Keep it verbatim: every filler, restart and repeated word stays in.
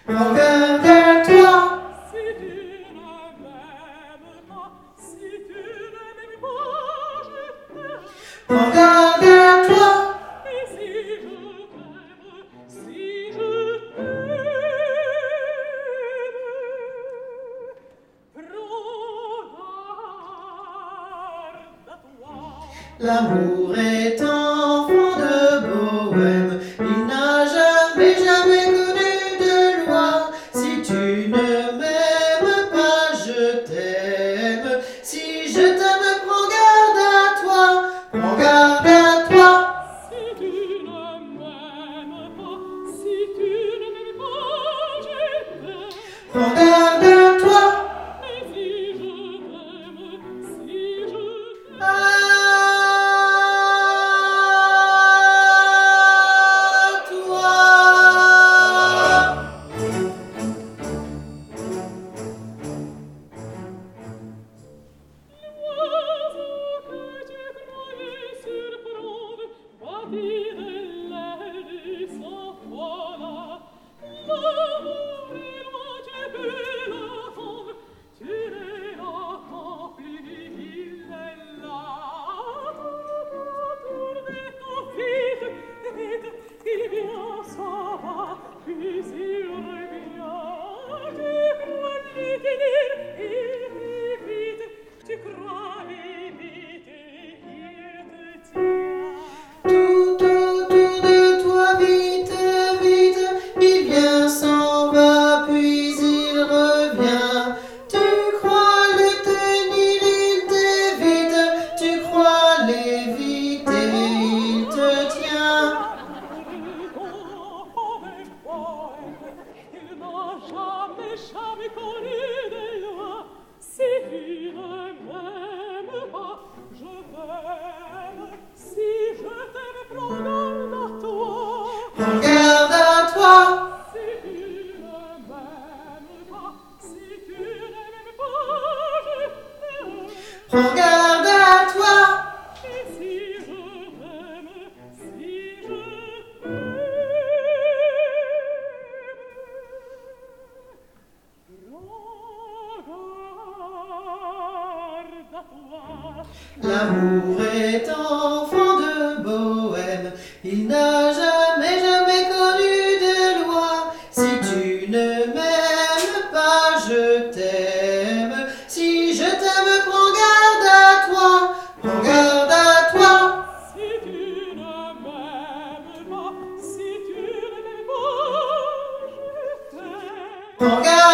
Regarde à toi. Si tu ne m'aimes pas, si tu ne m'aimes pas, je t'aime. Regarde à toi. Et si je t'aime, si je t'aime, regarde à toi. L'amour est enfant de bohème, il n'a jamais, jamais connu de loi. Si tu ne m'aimes pas, je t'aime. Si je t'aime, prends garde à toi, prends garde à toi. Si tu ne m'aimes pas, si tu ne m'aimes pas, je t'aime. Prends garde à toi. Et si je t'aime, si je t'aime, À toi. l'oiseau que tu croyais surprendre bâtit de l'aile et s'envola. L'amour est loin, tu peux l'attendre, tu ne l'attends plus, il est là. Tourne ton vite, vite, il vient, s'en va, puis il revient. Tu crois lui tenir, il vite, tu crois lui vite, il te tient. Tout autour de toi, vite, vite, il vient, s'en va, puis il revient. Tu crois le tenir, il t'évite, tu crois l'éviter, il te tient. Il n'a jamais, jamais connu de loi. Si tu ne m'aimes pas, je t'aime. Si je t'aime, prends garde à toi. Prends garde à toi. Si tu ne m'aimes pas, si tu ne m'aimes pas, je t'aime. Prends garde à toi. Et si je t'aime, si je t'aime, regarde à toi. L'amour est enfant de bohème, il n'a jamais, jamais connu de loi. Si tu ne m'aimes pas, je t'aime. Si je t'aime, prends garde à toi, prends garde à toi. Si tu ne m'aimes pas, si tu ne m'aimes pas, je t'aime. Prends garde